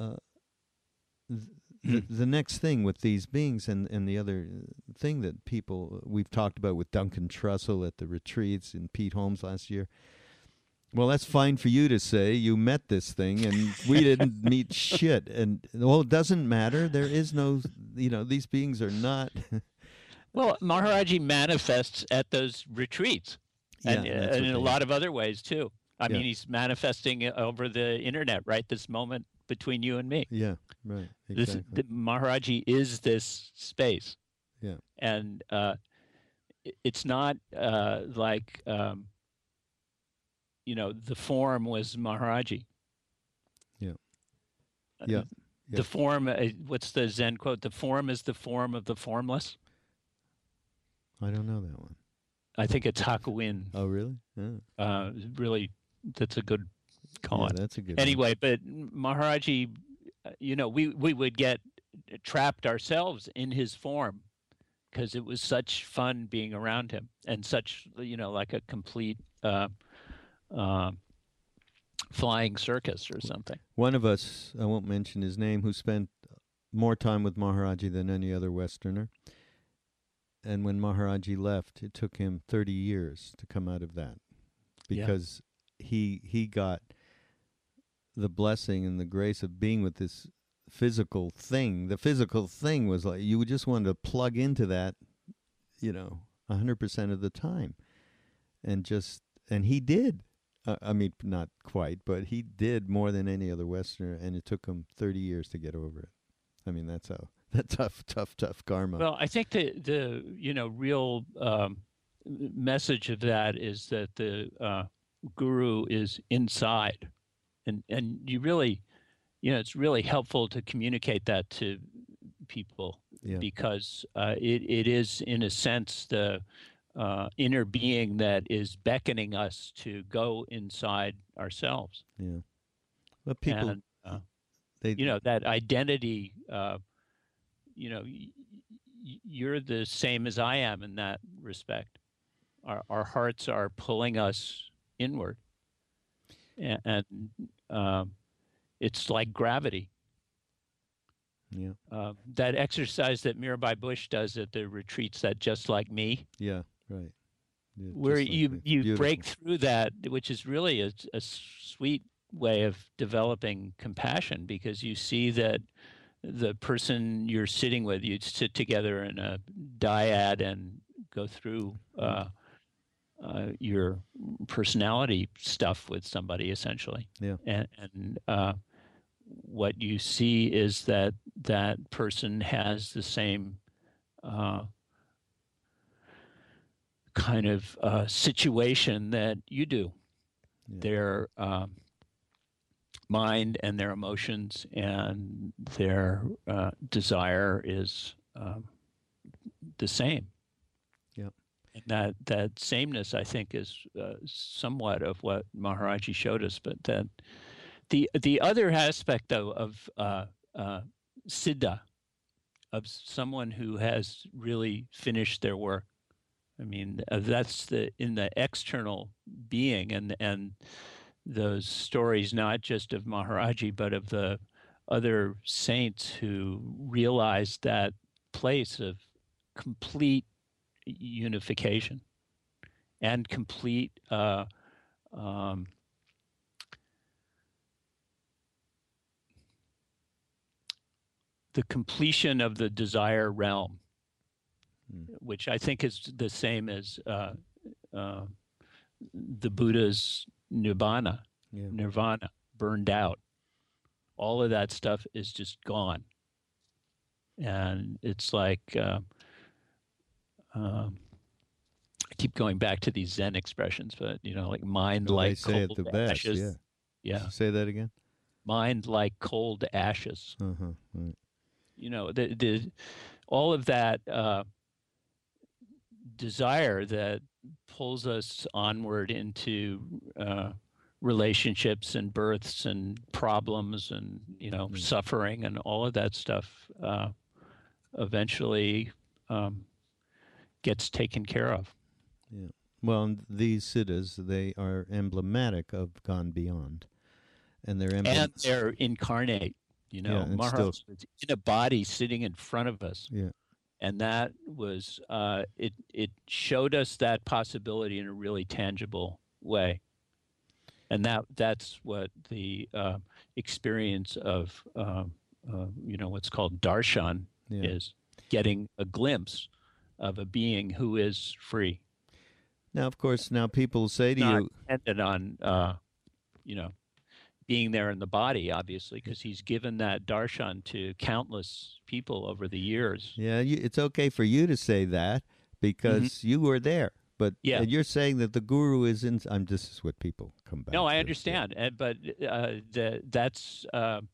the next thing with these beings, and the other thing that we've talked about with Duncan Trussell at the retreats and Pete Holmes last year, well, that's fine for you to say. You met this thing, and we didn't meet shit. And, well, it doesn't matter. There is no, these beings are not. Well, Maharaji manifests at those retreats, and that's in a lot of other ways, too. I mean, he's manifesting it over the internet right this moment between you and me. Yeah, right. Exactly. Maharaji is this space. Yeah. And it's not like, the form was Maharaji. Yeah. Yeah. The form, what's the Zen quote? The form is the form of the formless. I don't know that one. I think it's Hakuin. Oh, really? Yeah. Really, that's a good call. Yeah, that's a good anyway, but Maharaji, we would get trapped ourselves in his form because it was such fun being around him and such, like a complete flying circus or something. One of us, I won't mention his name, who spent more time with Maharaji than any other Westerner. And when Maharaji left, it took him 30 years to come out of that because he got the blessing and the grace of being with this physical thing. The physical thing was like you just wanted to plug into that, 100% of the time. And he did. I mean, not quite, but he did more than any other Westerner, and it took him 30 years to get over it. I mean, that's tough karma. Well, I think the real message of that is that the guru is inside, and you really, it's really helpful to communicate that to people because it is in a sense the inner being that is beckoning us to go inside ourselves. Yeah, but people, and, that identity. You're the same as I am in that respect. Our hearts are pulling us inward, and it's like gravity. Yeah. That exercise that Mirabai Bush does at the retreats, that Just Like Me. Yeah. Right. Yeah, where you break through that, which is really a sweet way of developing compassion, because you see that the person you're sitting with, you sit together in a dyad and go through your personality stuff with somebody, essentially. Yeah. And what you see is that that person has the same kind of situation that you do. Yeah. Their mind and their emotions and their desire is the same. Yeah. And that sameness, I think, is somewhat of what Maharaji showed us. But that the other aspect, though, of siddha, of someone who has really finished their work. I mean, that's in the external being, and those stories, not just of Maharaji, but of the other saints who realized that place of complete unification and complete the completion of the desire realm, which I think is the same as the Buddha's Nirvana, burned out. All of that stuff is just gone. And it's like, I keep going back to these Zen expressions, but, like mind like cold ashes. Yeah. Say that again? Mind like cold ashes. Uh-huh. Right. All of that desire that pulls us onward into relationships and births and problems and suffering and all of that stuff eventually gets taken care of. Yeah. Well, these siddhas, they are emblematic of gone beyond, and they're incarnate. Maharaj was in a body sitting in front of us. Yeah. And that was it showed us that possibility in a really tangible way. And that's what the experience of what's called darshan is, getting a glimpse of a being who is free. Now, of course, people say to you, not dependent on being there in the body, obviously, because he's given that darshan to countless people over the years. Yeah, it's okay for you to say that because you were there. But Yeah. you're saying that the guru is in. This is what people come back. No, I to. understand, but that's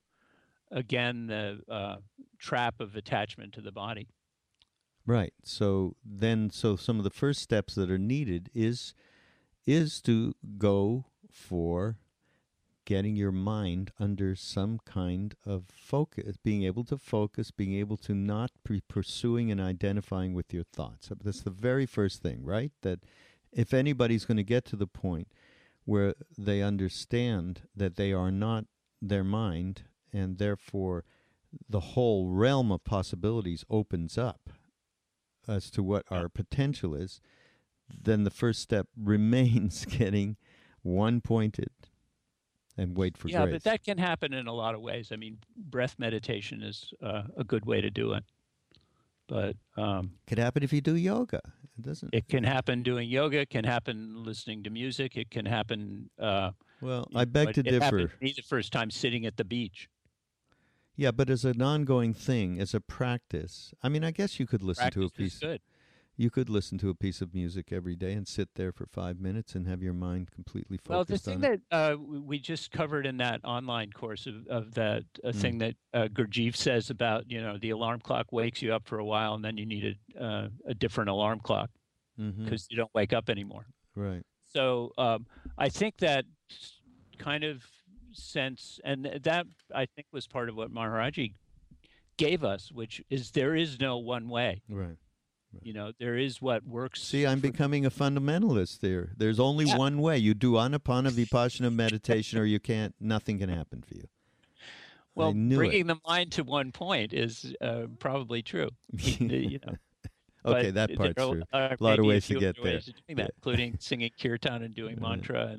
again the trap of attachment to the body. Right. So some of the first steps that are needed is to go for getting your mind under some kind of focus, being able to focus, being able to not be pursuing and identifying with your thoughts. That's the very first thing, right? That if anybody's going to get to the point where they understand that they are not their mind, and therefore the whole realm of possibilities opens up as to what our potential is, then the first step remains getting one-pointed and wait for grace. Yeah, but that can happen in a lot of ways. I mean, breath meditation is a good way to do it. But could happen if you do yoga. It doesn't. It can happen doing yoga. It can happen listening to music. It can happen. Well, I beg to differ. It happened to me the first time sitting at the beach. Yeah, but as an ongoing thing, as a practice, I mean, I guess you could listen to a piece. Good. You could listen to a piece of music every day and sit there for 5 minutes and have your mind completely focused on it. Well, the thing that we just covered in that online course of that thing that Gurdjieff says about, the alarm clock wakes you up for a while and then you need a different alarm clock because you don't wake up anymore. Right. So I think that kind of sense, and that I think was part of what Maharaji gave us, which is there is no one way. Right. There is what works. See, I'm becoming a fundamentalist there. There's only one way. You do Anapana Vipassana meditation or you can't, nothing can happen for you. Well, bringing the mind to one point is probably true. Okay, that part's true. A lot of ways to get there. Ways of doing that, including singing kirtan and doing mantra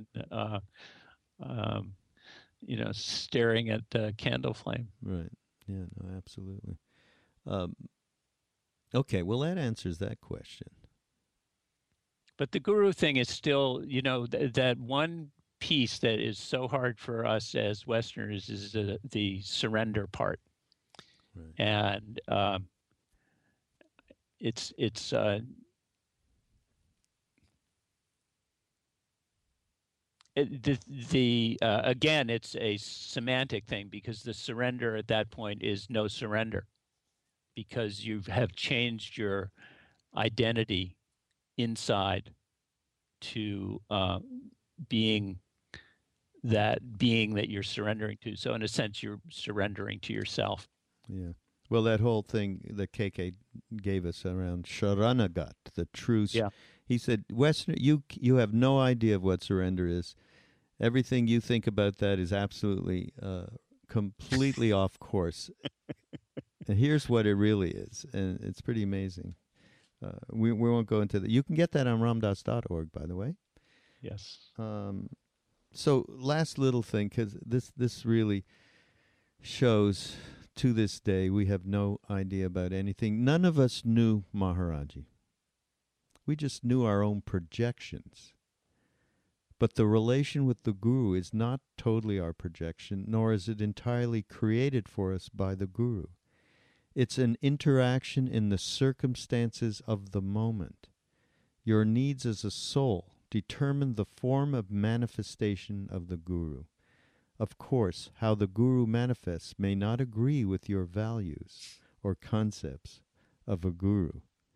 and, staring at the candle flame. Right. Yeah, no, absolutely. Okay, well, that answers that question. But the guru thing is still, that one piece that is so hard for us as Westerners is the surrender part. Right. And it's again, it's a semantic thing because the surrender at that point is no surrender. Because you have changed your identity inside to being that you're surrendering to. So in a sense, you're surrendering to yourself. Yeah. Well, that whole thing that KK gave us around Sharanagat, the truth. Yeah. He said, Western, you have no idea of what surrender is. Everything you think about that is absolutely, completely off course. And here's what it really is, and it's pretty amazing. We won't go into that. You can get that on ramdas.org, by the way. Yes. So last little thing, because this really shows to this day we have no idea about anything. None of us knew Maharaji. We just knew our own projections. But the relation with the Guru is not totally our projection, nor is it entirely created for us by the Guru. It's an interaction in the circumstances of the moment. Your needs as a soul determine the form of manifestation of the Guru. Of course, how the Guru manifests may not agree with your values or concepts of a Guru.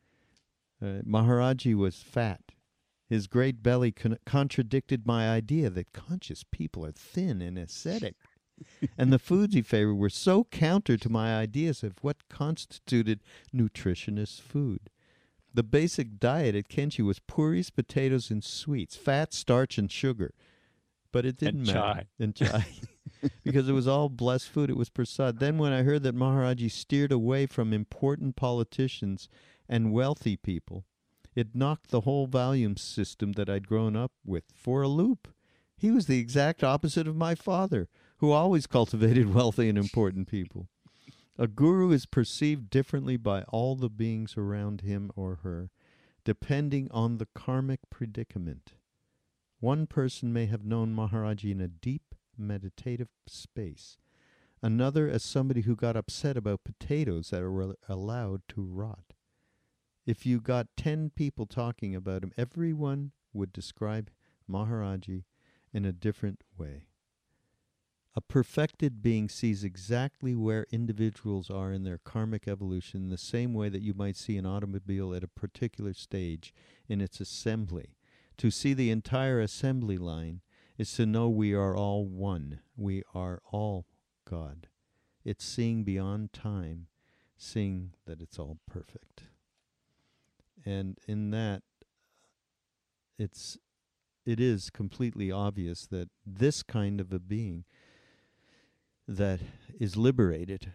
Maharaji was fat. His great belly contradicted my idea that conscious people are thin and ascetic. And the foods he favored were so counter to my ideas of what constituted nutritionist food. The basic diet at Kenchi was puris, potatoes, and sweets, fat, starch, and sugar. But it didn't matter. And chai. Because it was all blessed food. It was prasad. Then when I heard that Maharaji steered away from important politicians and wealthy people, it knocked the whole volume system that I'd grown up with for a loop. He was the exact opposite of my father, who always cultivated wealthy and important people. A guru is perceived differently by all the beings around him or her, depending on the karmic predicament. One person may have known Maharaji in a deep meditative space. Another as somebody who got upset about potatoes that were allowed to rot. If you got 10 people talking about him, everyone would describe Maharaji in a different way. A perfected being sees exactly where individuals are in their karmic evolution, the same way that you might see an automobile at a particular stage in its assembly. To see the entire assembly line is to know we are all one. We are all God. It's seeing beyond time, seeing that it's all perfect. And in that, it is completely obvious that this kind of a being that is liberated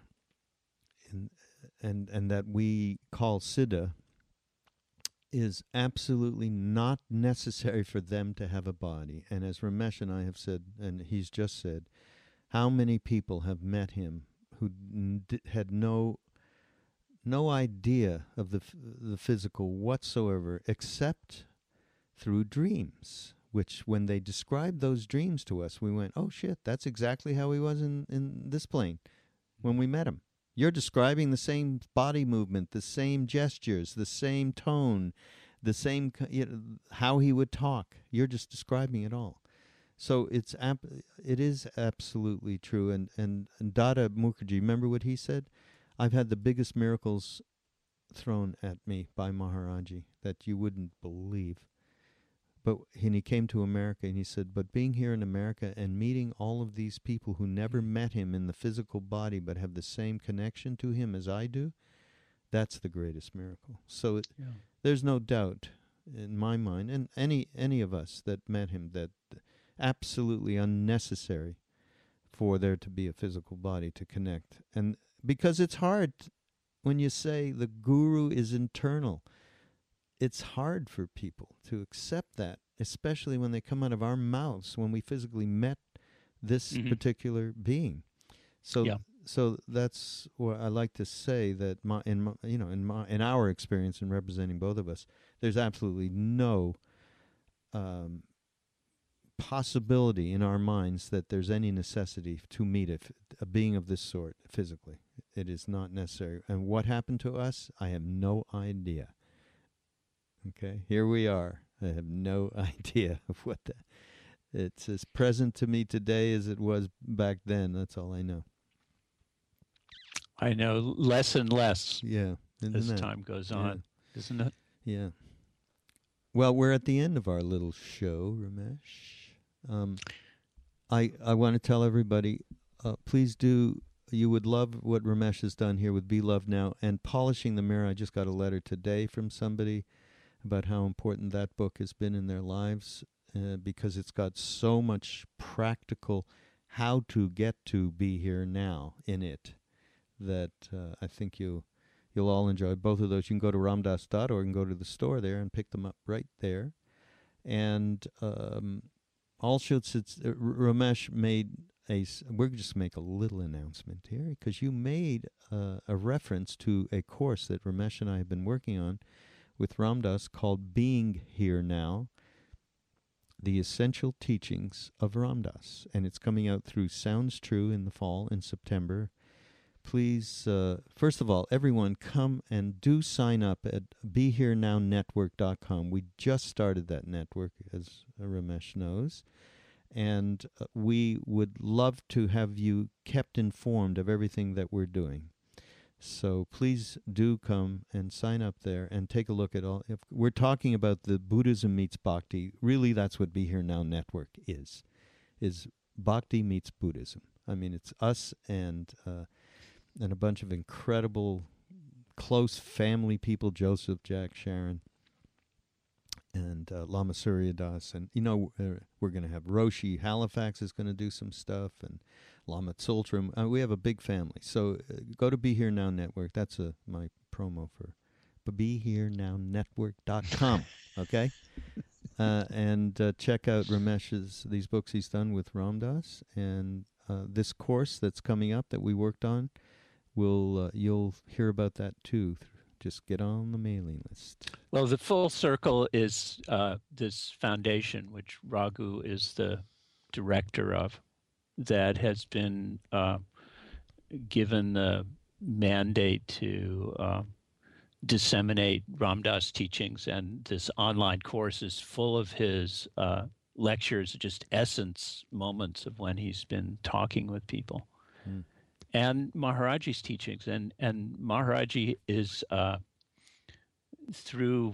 and that we call Siddha is absolutely not necessary for them to have a body. And as Ramesh and I have said, and he's just said, how many people have met him who had no idea of the physical whatsoever, except through dreams, which when they described those dreams to us, we went, oh shit, that's exactly how he was in this plane when we met him. You're describing the same body movement, the same gestures, the same tone, the same how he would talk. You're just describing it all. So it is absolutely true. And Dada Mukherjee, remember what he said? I've had the biggest miracles thrown at me by Maharaji that you wouldn't believe. And he came to America and he said, but being here in America and meeting all of these people who never met him in the physical body but have the same connection to him as I do, that's the greatest miracle. So there's no doubt in my mind, and any of us that met him, that absolutely unnecessary for there to be a physical body to connect. And because it's hard when you say the guru is internal. It's hard for people to accept that, especially when they come out of our mouths when we physically met this particular being. So that's what I like to say, that in our experience in representing both of us, there's absolutely no possibility in our minds that there's any necessity to meet a being of this sort physically. It is not necessary. And what happened to us, I have no idea. Okay, here we are. I have no idea of what that. It's as present to me today as it was back then. That's all I know. I know less and less. Yeah, as time goes on, isn't it? Yeah. Well, we're at the end of our little show, Ramesh. I want to tell everybody, please do. You would love what Ramesh has done here with Be Loved Now and Polishing the Mirror. I just got a letter today from somebody about how important that book has been in their lives, because it's got so much practical how to get to be here now in it, that I think you'll all enjoy. Both of those, you can go to ramdas.org and go to the store there and pick them up right there. And also, Ramesh made we're just make a little announcement here, because you made a reference to a course that Ramesh and I have been working on with Ram Dass called Being Here Now, The Essential Teachings of Ram Dass. And it's coming out through Sounds True in the fall, in September. Please, first of all, everyone come and do sign up at BeHereNowNetwork.com. We just started that network, as Ramesh knows. And we would love to have you kept informed of everything that we're doing. So please do come and sign up there and take a look at all. If we're talking about the Buddhism meets Bhakti, really that's what Be Here Now Network is Bhakti meets Buddhism. I mean, it's us and a bunch of incredible, close family people, Joseph, Jack, Sharon, and Lama Surya Das. And, we're going to have Roshi Halifax is going to do some stuff, and Lama Tsultrim. We have a big family. So go to Be Here Now Network. That's my promo for BeHereNowNetwork.com, okay? And check out Ramesh's, these books he's done with Ram Dass. And this course that's coming up that we worked on, you'll hear about that too just get on the mailing list. Well, the Full Circle is this foundation, which Raghu is the director of, that has been given the mandate to disseminate Ram Dass teachings, and this online course is full of his lectures, just essence moments of when he's been talking with people, and Maharaji's teachings, and Maharaji is through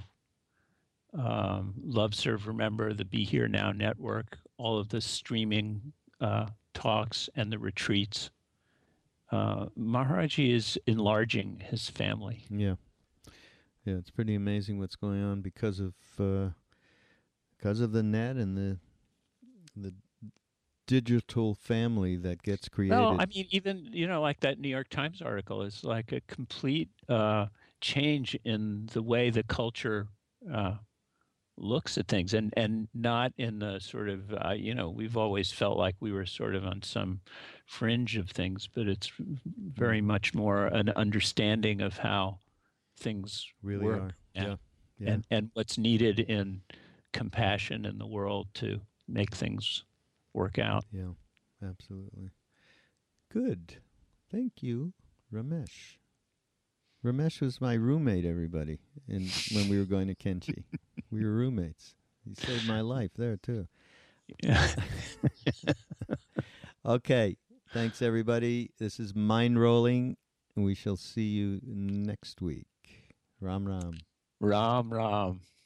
Love, Serve, Remember, the Be Here Now network, all of the streaming talks and the retreats. Maharaji is enlarging his family. Yeah, it's pretty amazing what's going on because of the net and the digital family that gets created. Well, I mean, even, like that New York Times article is like a complete change in the way the culture looks at things, and not in the sort of, we've always felt like we were sort of on some fringe of things, but it's very much more an understanding of how things really work. are. And what's needed in compassion in the world to make things work out. Yeah, absolutely. Good. Thank you, Ramesh. Ramesh was my roommate, everybody, when we were going to Kenchi. We were roommates. He saved my life there, too. Yeah. Okay. Thanks, everybody. This is Mind Rolling, and we shall see you next week. Ram Ram. Ram Ram.